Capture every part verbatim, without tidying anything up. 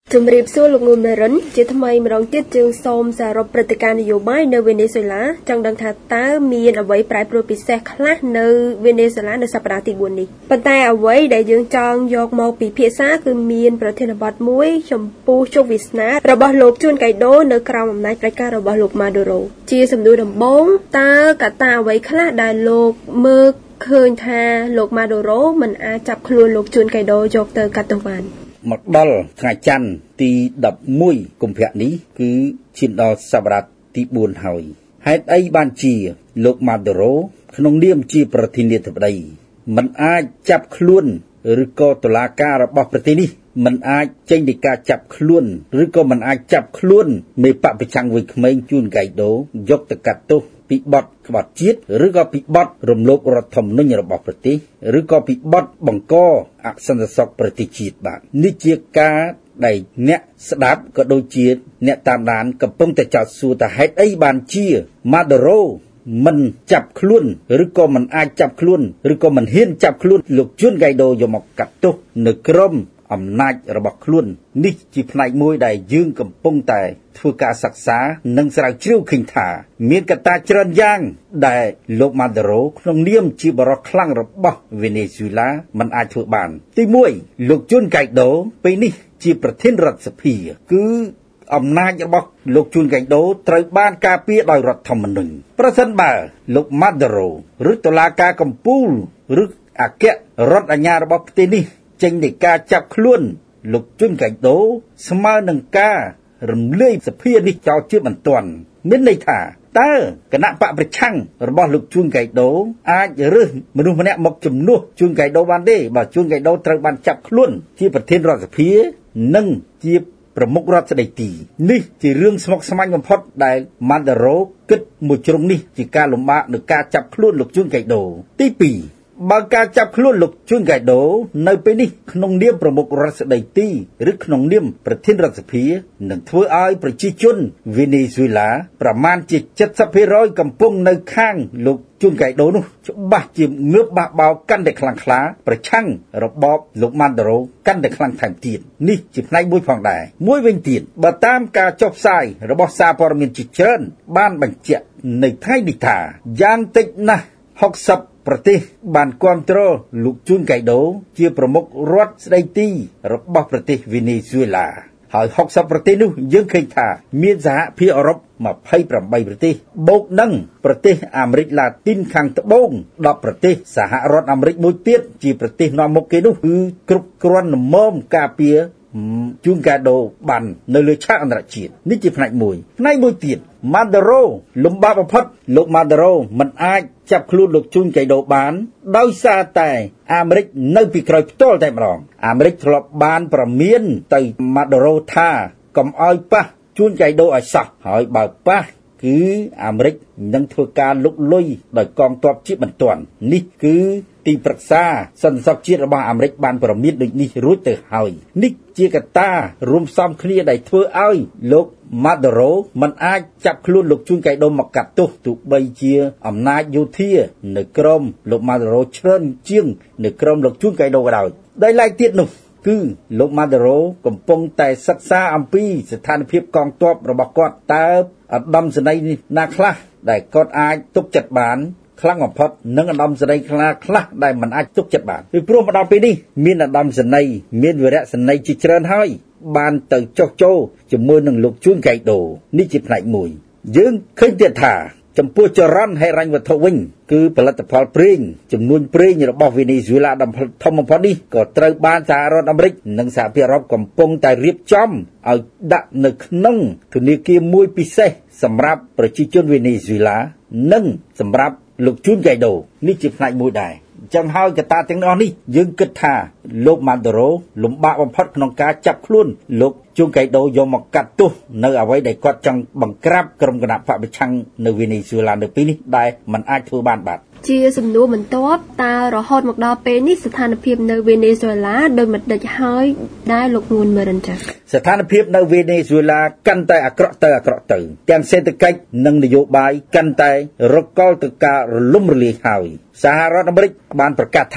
ជំរាបសួរលោកងួនមេរិនជាថ្មីម្ដងទៀតយើងសូមសរុបព្រឹត្តិការណ៍នយោបាយនៅវេណេស៊ុយឡាចង់ដឹងថាតើមានអ្វីប្រែប្រួលពិសេសខ្លះនៅវេណេស៊ុយឡានៅសប្តាហ៍ទីបួននេះប៉ុន្តែអ្វីដែលយើងចង់យកមកពិភាក្សាគឺមានប្រធានបទមួយចំពោះជោគវាសនារបស់លោកជួនកៃដូនៅក្រោមអំណាចផ្ដាច់ការរបស់លោកម៉ាដូរ៉ូជាសំណួរដំបូងតើកត្តាអ្វីខ្លះដែលលោកមើលឃើញថាលោកម៉ាដូរ៉ូមិនអាចចាប់ខ្លួនលោកជួនកៃដូយកទៅកាត់ទោសបានមកដល់ថ្ងៃច័ន្ទទីដប់មួយកុម្ភៈនេះគឺឈានដល់សប្តាហ៍ទីបួនហើយហេតុអីបានជាលោកម៉ាដូរ៉ូក្នុងនាមជាប្រធានាធិបតីមិនអាចចាប់ខ្លួនឬក៏តុលាការរបស់ប្រទេសនេះមិនអាចចេញពីការចាប់ខ្លួនឬក៏មិនអាចចាប់ខ្លួនមេបកប្រឆាំងវ័យក្មេងជួនកៃដូយកទៅកាត់ទោសពីបទក្បត់ជាតិឬក៏ពីបទរំលោភរដ្ឋធម្មនុញ្ញរបស់ប្រទេសឬក៏ពីបទបង្កអសន្តិសុខប្រទេសជាតិបាទនេះជាការដែលអ្នកស្ដាប់ក៏ដូចជាអ្នកតាមដានកំពុងតែចោទសួរថាហេតុអីបានជាម៉ាដូរ៉ូមិនចាប់ខ្លួនឬក៏មិនអាចចាប់ខ្លួនឬក៏មិនហ៊ានចាប់ខ្លួនលោកជួនកៃដូយកមកកាត់ទោសនៅក្រមអំណាចរបស់ខ្លួននេះជាផ្នែកមួយដែលយើងកំពុងតែធ្វើការសិក្សានិងស្រាវជ្រាវឃើញថាមានកត្តាច្រើនយ៉ាងដែលលោកម៉ាដូរ៉ូក្នុងនាមជាបរិសុទ្ធខ្លាំងរបស់វេណេស៊ុយឡាមិនអាចធ្វើបានទីមួយលោកជួនកៃដូពេលនេះជាប្រធានរដ្ឋសភាគឺអំណាចរបស់លោកជួនកៃដូត្រូវបានការពារដោយរដ្ឋធម្មនុញ្ញប្រសិនបើលោកម៉ាដូរ៉ូឬតុលាការកំពូលឬអគ្គរដ្ឋអាជ្ញារបស់ប្រទេសនេះចេញនៃការចាប់ខ្លួនលោកជួនកៃដូស្មើនឹងការរំលាយសភានេះចោលជាបន្ទាន់មានន័យថាតើគណៈបកប្រឆាំងរបស់លោកជួនកៃដូអាចរើសមនុស្សម្នាក់មកជំនួសជួនកៃដូបានទេបើជួនកៃដូត្រូវបានចាប់ខ្លួនជាប្រធានរដ្ឋសភានិងជាប្រមុខរដ្ឋស្ដីទីនេះជារឿងស្មុគស្មាញបំផុតដែលម៉ាដូរ៉ូគិតមួយជ្រុងនេះជាការលំបាកនឹងការចាប់ខ្លួនលោកជួនកៃដូទីពីរបើការចាប់ខ្លួនលោកជួនកៃដូនៅពេលនេះក្នុងនាមប្រមុខរដ្ឋស្ដីទីឬក្នុងនាមប្រធានរដ្ឋសភានឹងធ្វើឲ្យប្រជាជនវេណេស៊ុយឡាប្រមាណជា เจ็ดสิบเปอร์เซ็นต์ កំពុងនៅខាងលោកជួនកៃដូនោះច្បាស់ជាងើបបះបោកាន់តែខ្លាំងក្លាប្រឆាំងរបបលោកម៉ាដូរ៉ូកាន់តែខ្លាំងថែមទៀតនេះជាផ្នែកមួយផងដែរមួយវិញទៀតបើតាមការចុះផ្សាយរបស់សារព័ត៌មានជាច្រើនបានបញ្ជាក់នៅថ្ងៃនេះថាយ៉ាងតិចណាស់หกสิบប្រទេសបានគាំទ្រលោកជួនកៃដូជាប្រមុខរដ្ឋស្ដីទីរបស់ប្រទេសវេណេស៊ុយឡាហើយหกสิบប្រទេសនោះយើងឃើញថាមានសហភាពអឺរ៉ុបยี่สิบแปดប្រទេសបូកនឹងប្រទេសអាមេរិកឡាទីនខាងត្បូងtenប្រទេសសហរដ្ឋអាមេរិកមួយទៀតជាប្រទេសនាំមុខគេនោះគឺគ្រប់គ្រាន់ល្មមការពារជួនកៃដូបាននៅលើឆាកអន្តរជាតិនេះជាផ្នែកមួយផ្នែកមួយទៀតម៉ាដូរ៉ូលំបាកបំផុតលោកម៉ាដូរ៉ូមិនអាចចាប់ខ្លួនលោកជួនកៃដូបានដោយសារតែអាមេរិកនៅពីក្រោយផ្ទាល់តែម្ដងអាមេរិកធ្លាប់បានប្រមានទៅម៉ាដូរ៉ូថាកុំឲ្យប៉ះជួនកៃដូឲ្យសោះហើយបើប៉ះគឺអាមេរិកនឹងធ្វើការលុកលុយដោយកងទ័ពជាបន្ទាន់នេះគឺទីប្រឹក្សាសន្តិសុខជាតិរបស់អាមេរិកបានប្រមានដូចនេះរួចទៅហើយនេះជាកត្តារួមផ្សំគ្នាដែលធ្វើឲ្យលោកម៉ាដូរ៉ូមិនអាចចាប់ខ្លួនលោកជួនកៃដូមកកាត់ទោសទោះបីជាអំណាចយោធានៅក្រមលោកម៉ាដូរ៉ូច្រើនជាងនៅក្រមលោកជួនកៃដូក៏ដោយដោយឡែកទៀតនោះគឺលោកម៉ាដូរ៉ូកំពុងតែសិក្សាអំពីស្ថានភាពកងទ័ពរបស់គាត់តើឧត្តមសេនីយ៍ណាខ្លះដែលគាត់អាចទុកចិត្តបានខ្លាំងបំផុតនិងឧត្តមសេនីយ៍ខ្លះខ្លះដែលមិនអាចទុកចិត្តបានពីព្រោះមកដល់ពេលនេះមានឧត្តមសេនីយ៍មានវីរៈសេនីយ៍ជាច្រើនហើយបានទៅចុះចូលជាមួយនឹងលោកជួនកៃដូនេះជាផ្នែកមួយយើងឃើញទៀតថាចំពោះចរន្តហិរញ្ញវត្ថុវិញគឺផលិតផលប្រេងចំនួនប្រេងរបស់វេណេស៊ុយឡាដ៏ធំបំផុតនេះក៏ត្រូវបានសហរដ្ឋអាមេរិកនិងសហភាពអឺរ៉ុបកំពុងតែរៀបចំឲ្យដាក់នៅក្នុងធនាគារមួយពិសេសសម្រាប់ប្រជាជនវេណេស៊ុយឡានិងសម្រាប់លោកជួនកៃដូនេះជាផ្នែកមួយដែរអញ្ចឹងហើយកត្តាទាំងអស់នេះយើងគិតថាលោកម៉ាដូរ៉ូលំបាកបំផុតក្នុងការចាប់ខ្លួនលោកជួនកៃដូយកមកកាត់ទោសនៅអ្វីដែលគាត់ចង់បង្ក្រាបក្រុមគណៈបកប្រឆាំងនៅវេណេស៊ុយឡានៅពេលនេះដែលមិនអាចធ្វើបានបាទជាសំណួរបន្ទាប់តើរហូតមកដល់ពេលនេះស្ថានភាពនៅវេណេស៊ុយឡាដោយមិនដាច់ហើយដែរលោកងួនមើលរនចាស្ថានភាពនៅវេណេស៊ុយឡាកាន់តែអាក្រក់ទៅអាក្រក់ទៅទាំងសេដ្ឋកិច្ចនិងនយោបាយកាន់តែរកលទៅការរលំរលាយហើយសហរដ្ឋអាមេរិកបានប្រកាសថា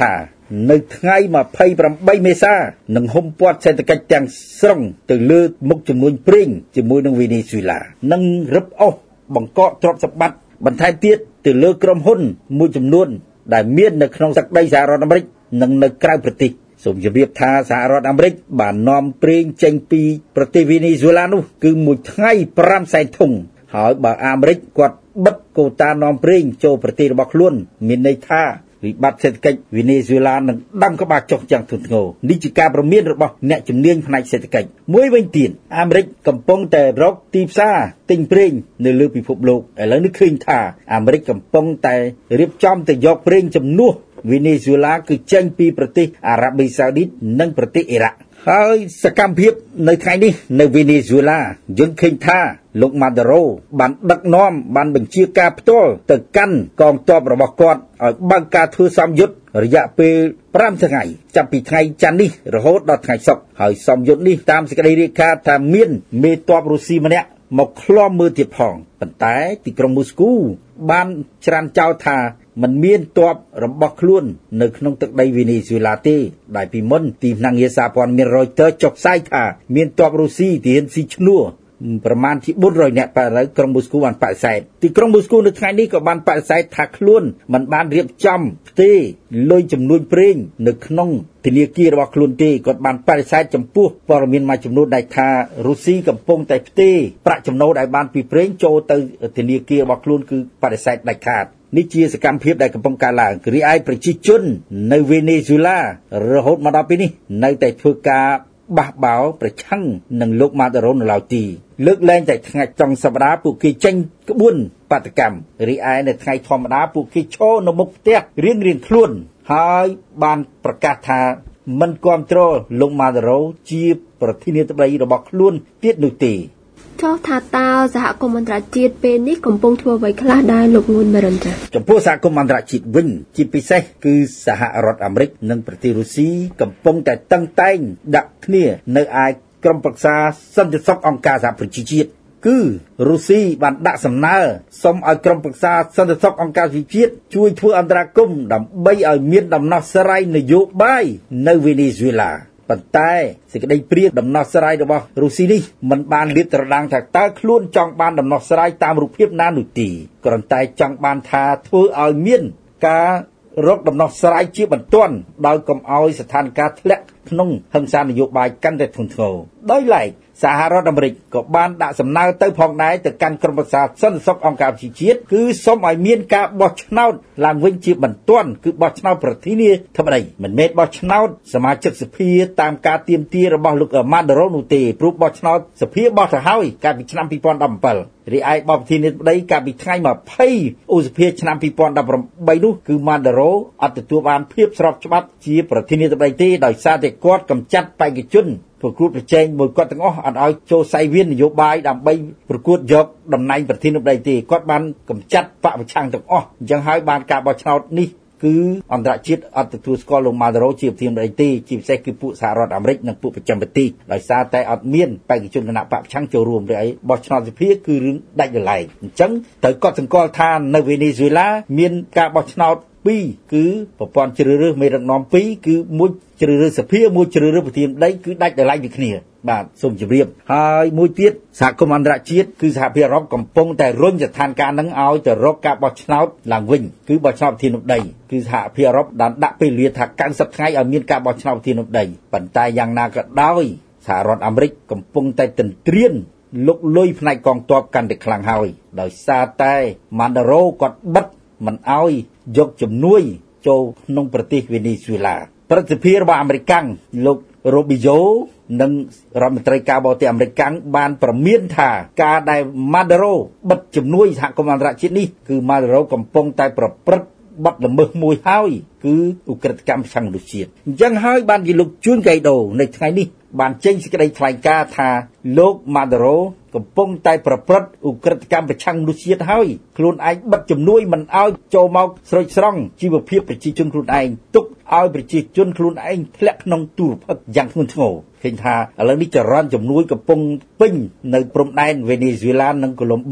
នៅថ្ងៃยี่สิบแปดមេសានឹងហុំព័ទ្ធសេដ្ឋកិច្ចទាំងស្រុងទៅលើមុខចំនួនប្រេងជាមួយនឹងវេណេស៊ុយឡានិងរឹបអូសបង្កកទ្រព្យសម្បត្តិបន្ថែមទៀតទៅលើក្រុមហ៊ុនមួយចំនួនដែលមាននៅក្នុងទឹកដីសហរដ្ឋអាមេរិកនិងនៅក្រៅប្រទេសសូមជម្រាបថាសហរដ្ឋអាមេរិកបាននាំប្រេងចេញពីប្រទេសវេណេស៊ុយឡានោះគឺមួយថ្ងៃfiveសែនធុងហើយបើអាមេរិកគាត់បិទកូតានាំប្រេងចូលប្រទេសរបស់ខ្លួនមានន័យថាវិបត្តិសេដ្ឋកិច្ចវេណេស៊ុយឡានឹងដាំក្បាលចុះយ៉ាងធ្ងន់ធ្ងរនេះជាការព្រមានរបស់អ្នកជំនាញផ្នែកសេដ្ឋកិច្ចមួយវិញទៀតអាមេរិកកំពុងតែរកទីផ្សារទិញប្រេងនៅលើពិភពលោកឥឡូវនេះឃើញថាអាមេរិកកំពុងតែរៀបចំទៅយកប្រេងជំនួសវេណេស៊ុយឡាគឺចេញពីប្រទេសអារ៉ាប៊ីសាអូឌីតនិងប្រទេសអ៊ីរ៉ាក់ហើយសកម្មភាពនៅថ្ងៃនេះនៅវេណេស៊ុយឡាយើងឃើញថាលោកម៉ាដូរ៉ូបានដឹកនាំបានបញ្ជាការផ្ទាល់ទៅកាន់កងទ័ពរបស់គាត់ឲ្យបើកការធ្វើសម្ពយុទ្ធរយៈពេលfiveថ្ងៃចាប់ពីថ្ងៃច័ន្ទនេះរហូតដល់ថ្ងៃសុក្រហើយសម្ពយុទ្ធនេះតាមសេចក្តីរាយការណ៍ថាមានមេទ័ពរុស្ស៊ីម្នាក់មកឃ្លាំមើលទៀតផងប៉ុន្តែទីក្រុងមូស្គូបានច្រានចោលថាมันមានទ័ពរបស់ខ្លួននៅក្នុងទឹកដីវេណេស៊ុយឡាទេដែលពីមុនទីភ្នាក់ងារសារព័ត៌មាន Reuters ចុះផ្សាយថាមានទ័ពរុស្ស៊ីទាហានស៊ីឈ្នួលប្រមាណជាfour hundredនាក់តែឥឡូវក្រុងមូស្គូបានបដិសេធទីក្រុងមូស្គូនៅថ្ងៃនេះក៏បានបដិសេធថាខ្លួនមិនបានរៀបចំផ្ទេរលុយចំនួនប្រេងនៅក្នុងធនាគាររបស់ខ្លួនទេគាត់បានបដិសេធចំពោះព័ត៌មានមួយចំនួនដែលថារុស្ស៊ីកំពុងតែផ្ទេរប្រាក់ចំណូលដែលបានពីប្រេងចូលទៅធនាគាររបស់ខ្លួនគឺបដិសេធដាច់ខាតនេះជាសកម្មភាពដែលកំពុងកើតឡើងរីឯប្រជាជននៅវេណេស៊ុយឡារហូតមកដល់ពេលនេះនៅតែធ្វើការបះបោរប្រឆាំងនឹងលោកម៉ាដូរ៉ូនៅឡើយទីលើកលែងតែថ្ងៃចុងសប្តាហ៍ពួកគេចេញក្បួនបាតកម្មរីឯនៅថ្ងៃធម្មតាពួកគេឈរនៅមុខផ្ទះរៀងរៀងខ្លួនហើយបានប្រកាសថាមិនគ្រប់គ្រងលោកម៉ាដូរ៉ូជាប្រធានាធិបតីរបស់ខ្លួនទៀតនោះទេចុះថាតើសហគមន៍អន្តរជាតិពេលនេះកំពុងធ្វើអ្វីខ្លះដែរលោកងួនមេរិនចាចំពោះសហគមន៍អន្តរជាតិវិញជាពិសេសគឺសហរដ្ឋអាមេរិកនិងប្រទេសរុស្ស៊ីកំពុងតែតឹងតែងដាក់គ្នានៅឯក្រុមប្រឹក្សាសន្តិសុខអង្គការសហប្រជាជាតិគឺរុស្ស៊ីបានដាក់សំណើសុំឲ្យក្រុមប្រឹក្សាសន្តិសុខអង្គការសហប្រជាជាតិជួយធ្វើអន្តរាគមន៍ដើម្បីឲ្យមានដំណោះស្រាយនយោបាយនៅវេណេស៊ុយឡាប៉ុន្តែសេចក្តីព្រាងដំណោះស្រាយរបស់រុស្ស៊ីនេះមិនបានលាតត្រដាងថាតើខ្លួនចង់បានដំណោះស្រាយតាមរូបភាពណានោះទេគ្រាន់តែចង់បានថាធ្វើឲ្យមានការរកដំណោះស្រាយជាបន្ទាន់ដោយកុំឲ្យស្ថានភាពធ្លាក់ក្នុងហិង្សានយោបាយកាន់តែធ្ងន់ធ្ងរដោយឡែកសហរដ្ឋអាមេរិកក៏បានដាក់សំណើទៅផងដែរទៅកាន់ក្រុមប្រឹក្សាសន្តិសុខអង្គការប្រជាជាតិគឺសូមឲ្យមានការបោះឆ្នោតឡើងវិញជាបន្ទាន់គឺបោះឆ្នោតប្រធានាធិបតីមិនមែនបោះឆ្នោតសមាជិកសភាតាមការទាមទាររបស់លោកម៉ាដូរ៉ូនោះទេព្រោះបោះឆ្នោតសភាបោះទៅហើយកាលពីឆ្នាំtwo thousand seventeenរីឯបបប្រធានាធិបតីកាលពីថ្ងៃtwentyឧសភាឆ្នាំtwo thousand eighteenនោះគឺម៉ាដូរ៉ូអត់ទទួលបានភាពស្របច្បាប់ជាប្រធានាធិបតីទេដោយសារតែគាត់កំចាត់បេក្ខជនប្រកួតប្រជែងមួយគាត់ទាំងអស់អត់ឲ្យចូលសៃវៀននយោបាយដើម្បីប្រកួតយកតំណែងប្រធានាធិបតីទេគាត់បានកំចាត់បកប្រឆាំងទាំងអស់អញ្ចឹងហើយបានការបោះឆ្នោតនេះគឺអន្តរជាតិអត់ទទួលស្គាល់លោកម៉ាដូរ៉ូជាប្រធានាធិបតីទេជាពិសេសគឺពួកសហរដ្ឋអាមេរិកនិងពួកប្រចាំប្រទេសដោយសារតែអត់មានបេក្ខជនគណៈបកប្រឆាំងចូលរួមឬអីបោះឆ្នោតសភាគឺរឿងដាច់ដライអញ្ចឹងត្រូវកត់សម្គាល់ថានៅវេណេស៊ុយឡាមានការបោះឆ្នោតពីរគឺប្រព័ន្ធជ្រើសរើសមេដឹកនាំពីរគឺមួយជ្រើសរើសសភាមួយជ្រើសរើសប្រធានាធិបតីគឺដាច់ដライពីគ្នាបាទសូមជម្រាបហើយមួយទៀតសហគមន៍អន្តរជាតិគឺសហភាពអឺរ៉ុបកំពុងតែរុញស្ថានភាពហ្នឹងឲ្យទៅរកការបោះឆ្នោតឡើងវិញគឺបោះឆ្នោតប្រធានាធិបតីគឺសហភាពអឺរ៉ុបបានដាក់ពេលវេលាថាninetyថ្ងៃឲ្យមានការបោះឆ្នោតប្រធានាធិបតីប៉ុន្តែយ៉ាងណាក៏ដោយសហរដ្ឋអាមេរិកកំពុងតែទន្ទ្រានលុកលុយផ្នែកកងទ័ពកាន់តែខ្លាំងហើយដោយសារតែម៉ាដូរ៉ូគាត់បិទមិនអោយយកជំនួយចូលក្នុងប្រទេសវេណេស៊ុយឡាប្រតិភិរបស់អាមេរិកលោក Rubio និងរដ្ឋមន្ត្រីការបរទេសអាមេរិកបានប្រមានថាការដែលម៉ាដូរ៉ូបិទជំនួយសហគមន៍អន្តរជាតិនេះគឺម៉ាដូរ៉ូកំពុងតែប្រព្រឹត្តបទល្មើសមួយហើយគឺឧក្រិដ្ឋកម្មប្រឆាំងមនុស្សជាតិអញ្ចឹងហើយបានជាលោកជួនកៃដូនៅថ្ងៃនេះបានចេញសេចក្តីថ្លែងការណ៍ថាលោកម៉ាដូរ៉ូកំពុងតែប្រព្រឹត្តឧក្រិដ្ឋកម្មប្រឆាំងមនុស្សជាតិហើយខ្លួនឯងបិទជំនួយមិនឲ្យចូលមកស្រោចស្រង់ជីវភាពប្រជាជនខ្លួនឯងទុកឲ្យប្រជាជនខ្លួនឯងធ្លាក់ក្នុងទូរភឹកយ៉ាងធ្ងន់ធ្ងរឃើញថាឥឡូវនេះចរន្តជំនួយកំពុងពេញនៅព្រំដែនវេណេស៊ុយឡានិងកូឡុំប៊ី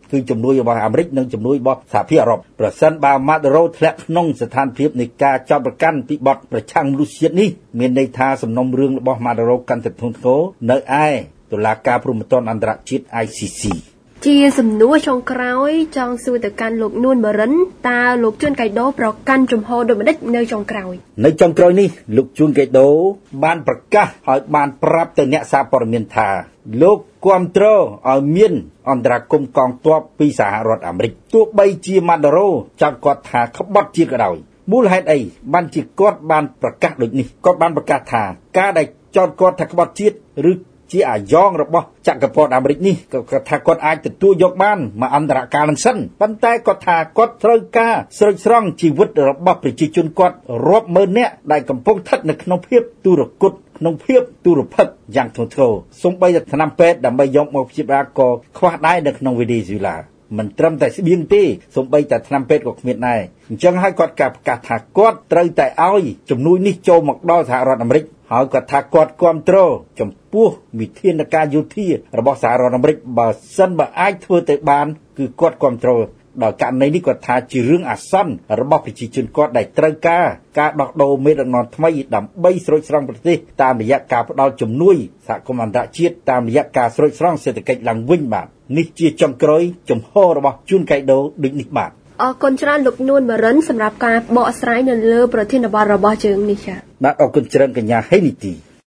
គឺជំនួយរបស់អាមេរិកនិងជំនួយរបស់សហភាពអឺរ៉ុបប្រសិនបើម៉ាដូរ៉ូធ្លាក់ក្នុងស្ថានភាពនៃការចោទប្រកាន់ពីបទប្រឆាំងមនុស្សជាតិនេះមានន័យថាសំណុំរឿងរបស់ម៉ាដូរ៉ូកាន់តែធ្ងន់ធ្ងរនៅឯតុលាការព្រហ្មទណ្ឌអន្តរជាតិ I C C ជាសំណួរចុងក្រោយចង់សួរទៅកាន់លោកនួន ម៉ារិនតើលោកជួនកៃដូប្រកាន់ជំហរដូចម្ដេចនៅចុងក្រោយនៅចុងក្រោយនេះលោកជួនកៃដូបានប្រកាសឲ្យបានប្រាប់ទៅអ្នកសារព័ត៌មានថាលោកគាំទ្រឲ្យមានអន្តរាគមន៍កងទ័ពពីសហរដ្ឋអាមេរិកទោះបីជាម៉ាដូរ៉ូចោទគាត់ថាក្បត់ជាតិក៏ដោយមូលហេតុអីបានជាគាត់បានប្រកាសដូចនេះគាត់បានប្រកាសថាការដែលចោទគាត់ថាក្បត់ជាតិឬជាអាយ៉ងរបស់ចក្រពត្តិអាមេរិកនេះគាត់ថាគាត់អាចទទួលយកបានមកអន្តរកាលនឹងសិនប៉ុន្តែគាត់ថាគាត់ត្រូវការស្រោចស្រង់ជីវិតរបស់ប្រជាជនគាត់រាប់ម៉ឺននាក់ដែលកំពុងស្ថិតនៅក្នុងភាពទុរគតក្នុងភាពទុរភិក្សយ៉ាងធ្ងន់ធ្ងរសូម្បីតែថ្នាំពេទ្យដើម្បីយកមកព្យាបាលក៏ខ្វះដែរនៅក្នុងវេណេស៊ុយឡាមិនត្រឹមតែស្បៀងទេសូម្បីតែថ្នាំពេទ្យក៏គ្មានដែរអញ្ចឹងហើយគាត់ការប្រកាសថាគាត់ត្រូវតែឲ្យជំនួយនេះចូលមកដល់សហរដ្ឋអាមេរិកហើយគាត់ថាគាត់គាំទ្រចំពោះវិធានការយោធារបស់សហរដ្ឋអាមេរិកបើសិនបើអាចធ្វើទៅបានគឺគាត់គាំទ្រដល់ករណីនេះគាត់ថាជារឿងអាសន្នរបស់ប្រជាជនគាត់ដែលត្រូវការការដោះដូរមេដឹកនាំថ្មីដើម្បីស្រោចស្រង់ប្រទេសតាមរយៈការផ្ដល់ជំនួយសហគមន៍អន្តរជាតិតាមរយៈការស្រោចស្រង់សេដ្ឋកិច្ចឡើងវិញបាទនេះជាចុងក្រោយចំហរបស់ជួនកៃដូដូចនេះបាទអរគុណច្រើនលោកនួន ម៉ារិនសម្រាប់ការបកស្រាយនៅលើប្រធានបទរបស់យើងនេះចា៎បាទអរគុណច្រើនកញ្ញាហេនីទី